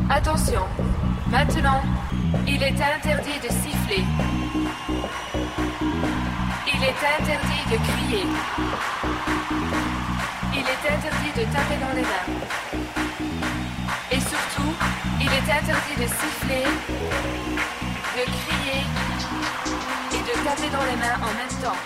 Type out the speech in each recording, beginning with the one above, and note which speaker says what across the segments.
Speaker 1: Attention, maintenant, il est interdit de siffler. Il est interdit de crier. Il est interdit de taper dans les mains. Et surtout, il est interdit de siffler, de crier et de taper dans les mains en même temps.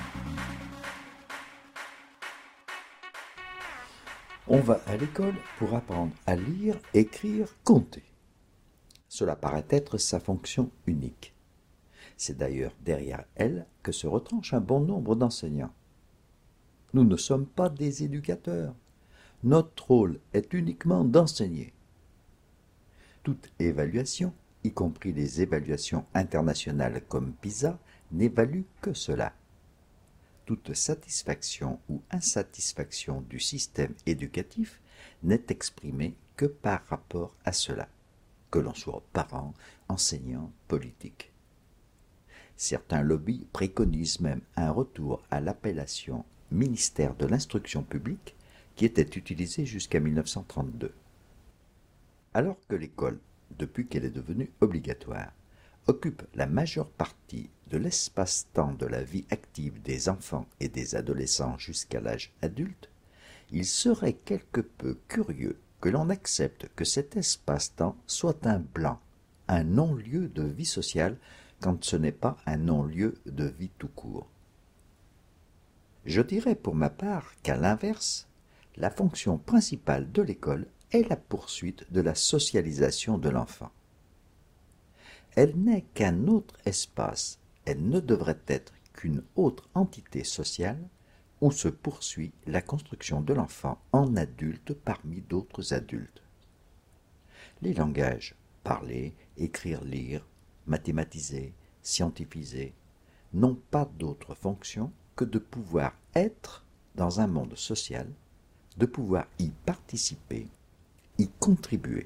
Speaker 2: On va à l'école pour apprendre à lire, écrire, compter. Cela paraît être sa fonction unique. C'est d'ailleurs derrière elle que se retranche un bon nombre d'enseignants. Nous ne sommes pas des éducateurs. Notre rôle est uniquement d'enseigner. Toute évaluation, y compris les évaluations internationales comme PISA, n'évalue que cela. Toute satisfaction ou insatisfaction du système éducatif n'est exprimée que par rapport à cela, que l'on soit parents, enseignants, politiques. Certains lobbies préconisent même un retour à l'appellation ministère de l'instruction publique qui était utilisée jusqu'à 1932. Alors que l'école, depuis qu'elle est devenue obligatoire, occupe la majeure partie de l'espace-temps de la vie active des enfants et des adolescents jusqu'à l'âge adulte, il serait quelque peu curieux que l'on accepte que cet espace-temps soit un blanc, un non-lieu de vie sociale, quand ce n'est pas un non-lieu de vie tout court. Je dirais pour ma part qu'à l'inverse, la fonction principale de l'école est la poursuite de la socialisation de l'enfant. Elle n'est qu'un autre espace, elle ne devrait être qu'une autre entité sociale où se poursuit la construction de l'enfant en adulte parmi d'autres adultes. Les langages, parler, écrire, lire, mathématiser, scientifiser, n'ont pas d'autre fonction que de pouvoir être dans un monde social, de pouvoir y participer, y contribuer.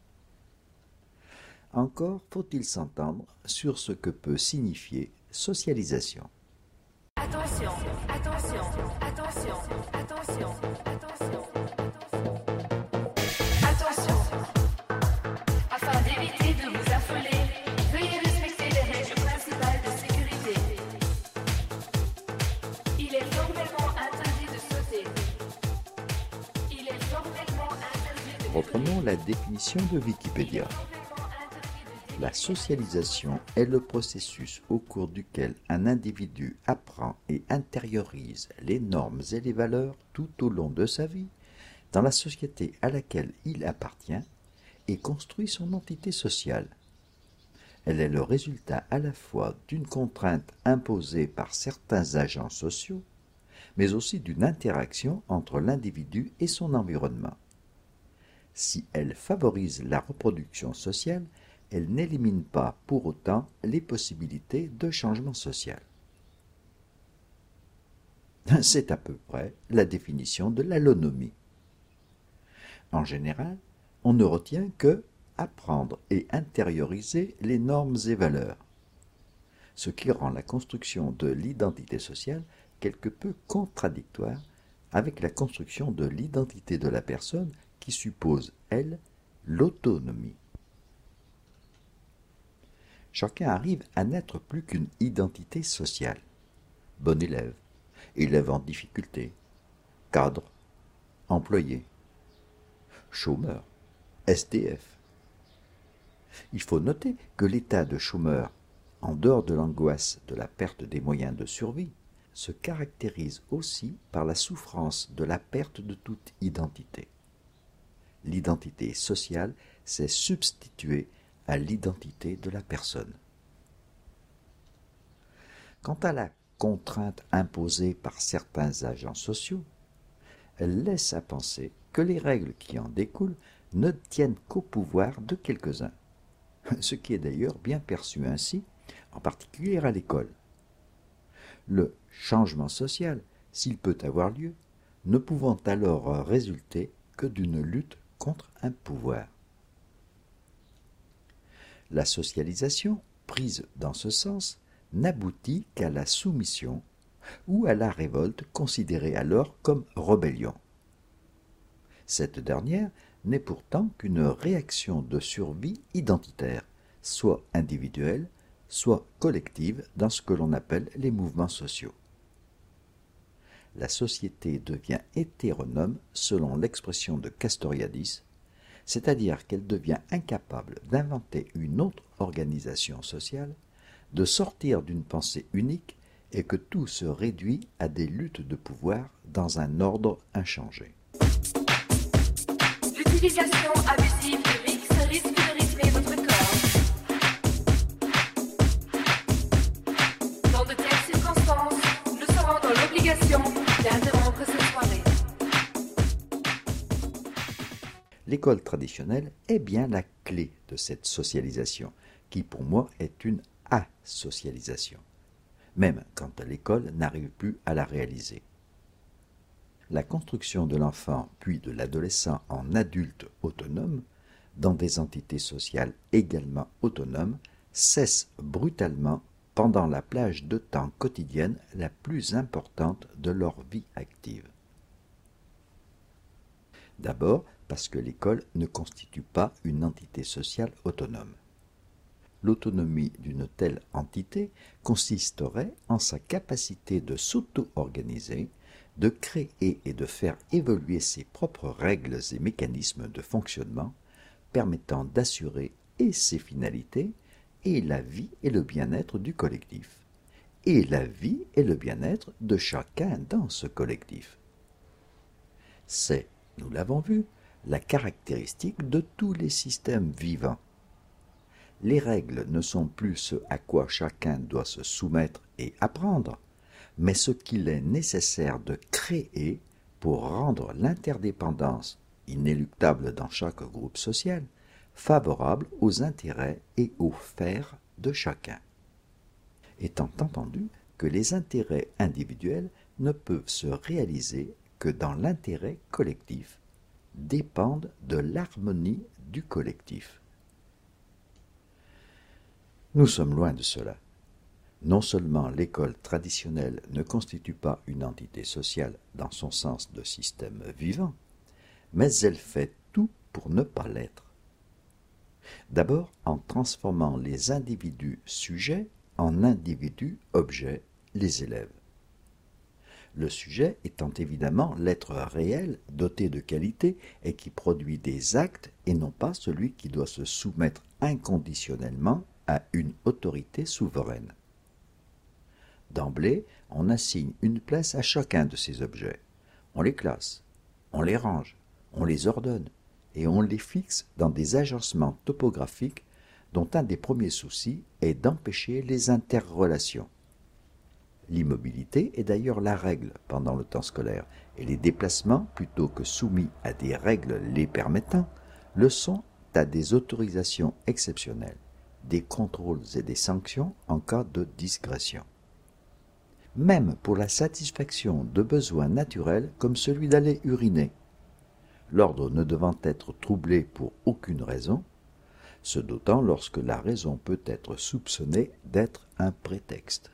Speaker 2: Encore faut-il s'entendre sur ce que peut signifier socialisation.
Speaker 1: Attention, attention, attention, attention, attention, attention. Afin d'éviter de vous affoler, veuillez respecter les règles principales de sécurité. Il est formellement interdit de sauter. Il est formellement interdit de...
Speaker 2: Reprenons la définition de Wikipédia. La socialisation est le processus au cours duquel un individu apprend et intériorise les normes et les valeurs tout au long de sa vie, dans la société à laquelle il appartient, et construit son entité sociale. Elle est le résultat à la fois d'une contrainte imposée par certains agents sociaux, mais aussi d'une interaction entre l'individu et son environnement. Si elle favorise la reproduction sociale, elle n'élimine pas pour autant les possibilités de changement social. C'est à peu près la définition de l'allonomie. En général, on ne retient que apprendre et intérioriser les normes et valeurs, ce qui rend la construction de l'identité sociale quelque peu contradictoire avec la construction de l'identité de la personne qui suppose, elle, l'autonomie. Chacun arrive à n'être plus qu'une identité sociale. Bon élève, élève en difficulté, cadre, employé, chômeur, SDF. Il faut noter que l'état de chômeur, en dehors de l'angoisse de la perte des moyens de survie, se caractérise aussi par la souffrance de la perte de toute identité. L'identité sociale s'est substituée à l'identité de la personne. Quant à la contrainte imposée par certains agents sociaux, elle laisse à penser que les règles qui en découlent ne tiennent qu'au pouvoir de quelques-uns, ce qui est d'ailleurs bien perçu ainsi, en particulier à l'école. Le changement social, s'il peut avoir lieu, ne pouvant alors résulter que d'une lutte contre un pouvoir. La socialisation, prise dans ce sens, n'aboutit qu'à la soumission ou à la révolte considérée alors comme rébellion. Cette dernière n'est pourtant qu'une réaction de survie identitaire, soit individuelle, soit collective dans ce que l'on appelle les mouvements sociaux. La société devient hétéronome selon l'expression de Castoriadis, c'est-à-dire qu'elle devient incapable d'inventer une autre organisation sociale, de sortir d'une pensée unique et que tout se réduit à des luttes de pouvoir dans un ordre inchangé.
Speaker 1: L'utilisation abusive du mix risque de rythmer votre corps. Dans de telles circonstances, nous serons dans l'obligation d'interrompre cette soirée.
Speaker 2: L'école traditionnelle est bien la clé de cette socialisation, qui pour moi est une asocialisation, même quand l'école n'arrive plus à la réaliser. La construction de l'enfant puis de l'adolescent en adulte autonome, dans des entités sociales également autonomes, cesse brutalement pendant la plage de temps quotidienne la plus importante de leur vie active. D'abord parce que l'école ne constitue pas une entité sociale autonome. L'autonomie d'une telle entité consisterait en sa capacité de s'auto-organiser, de créer et de faire évoluer ses propres règles et mécanismes de fonctionnement, permettant d'assurer et ses finalités, et la vie et le bien-être du collectif, et la vie et le bien-être de chacun dans ce collectif. C'est, nous l'avons vu, la caractéristique de tous les systèmes vivants. Les règles ne sont plus ce à quoi chacun doit se soumettre et apprendre, mais ce qu'il est nécessaire de créer pour rendre l'interdépendance, inéluctable dans chaque groupe social, favorable aux intérêts et aux faire de chacun. Étant entendu que les intérêts individuels ne peuvent se réaliser que dans l'intérêt collectif, dépendent de l'harmonie du collectif. Nous sommes loin de cela. Non seulement l'école traditionnelle ne constitue pas une entité sociale dans son sens de système vivant, mais elle fait tout pour ne pas l'être. D'abord en transformant les individus sujets en individus objets, les élèves. Le sujet étant évidemment l'être réel, doté de qualités et qui produit des actes et non pas celui qui doit se soumettre inconditionnellement à une autorité souveraine. D'emblée, on assigne une place à chacun de ces objets. On les classe, on les range, on les ordonne et on les fixe dans des agencements topographiques dont un des premiers soucis est d'empêcher les interrelations. L'immobilité est d'ailleurs la règle pendant le temps scolaire, et les déplacements, plutôt que soumis à des règles les permettant, le sont à des autorisations exceptionnelles, des contrôles et des sanctions en cas de digression. Même pour la satisfaction de besoins naturels comme celui d'aller uriner, l'ordre ne devant être troublé pour aucune raison, ce d'autant lorsque la raison peut être soupçonnée d'être un prétexte.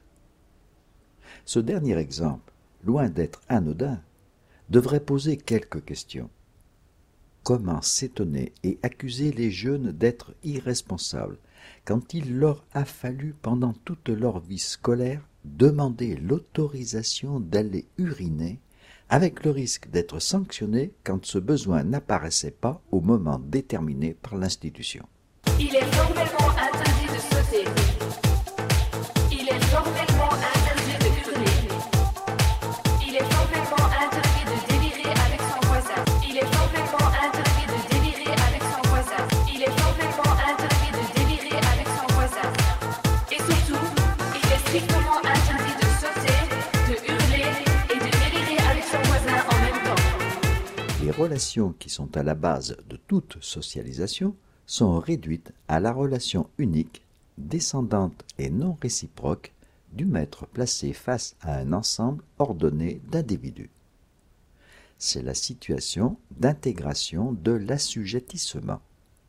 Speaker 2: Ce dernier exemple, loin d'être anodin, devrait poser quelques questions. Comment s'étonner et accuser les jeunes d'être irresponsables quand il leur a fallu pendant toute leur vie scolaire demander l'autorisation d'aller uriner avec le risque d'être sanctionnés quand ce besoin n'apparaissait pas au moment déterminé par l'institution.
Speaker 1: Il est formellement interdit de sauter. Il est formellement interdit de hurler. Il est formellement interdit de délirer avec son voisin. Il est formellement interdit de délirer avec son voisin. Il est formellement interdit de délirer avec son voisin. Et surtout, il est strictement interdit de sauter, de hurler et de délirer avec son voisin en même temps.
Speaker 2: Les relations qui sont à la base de toute socialisation sont réduites à la relation unique, descendante et non réciproque du maître placé face à un ensemble ordonné d'individus. C'est la situation d'intégration de l'assujettissement.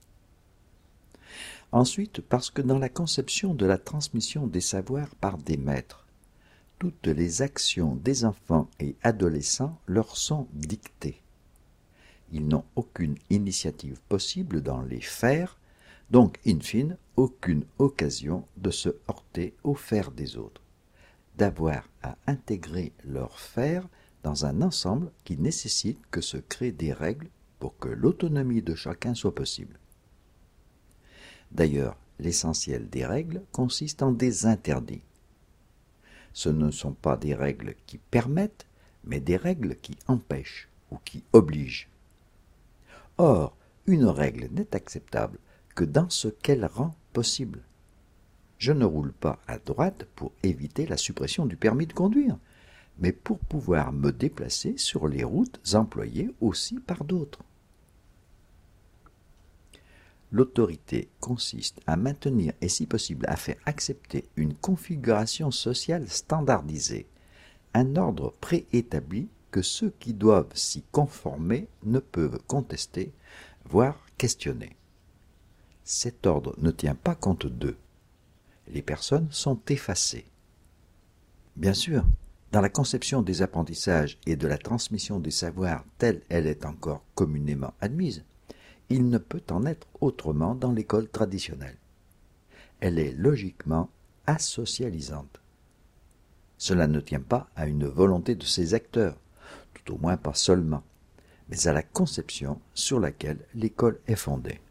Speaker 2: Ensuite, parce que dans la conception de la transmission des savoirs par des maîtres, toutes les actions des enfants et adolescents leur sont dictées. Ils n'ont aucune initiative possible dans les faire, donc in fine, aucune occasion de se heurter aux faire des autres, d'avoir à intégrer leurs faire dans un ensemble qui nécessite que se créent des règles pour que l'autonomie de chacun soit possible. D'ailleurs, l'essentiel des règles consiste en des interdits. Ce ne sont pas des règles qui permettent, mais des règles qui empêchent ou qui obligent. Or, une règle n'est acceptable que dans ce qu'elle rend possible. Je ne roule pas à droite pour éviter la suppression du permis de conduire, mais pour pouvoir me déplacer sur les routes employées aussi par d'autres. L'autorité consiste à maintenir et si possible à faire accepter une configuration sociale standardisée, un ordre préétabli que ceux qui doivent s'y conformer ne peuvent contester, voire questionner. Cet ordre ne tient pas compte d'eux. Les personnes sont effacées. Bien sûr, dans la conception des apprentissages et de la transmission des savoirs telle elle est encore communément admise, il ne peut en être autrement dans l'école traditionnelle. Elle est logiquement asocialisante. Cela ne tient pas à une volonté de ses acteurs, tout au moins pas seulement, mais à la conception sur laquelle l'école est fondée.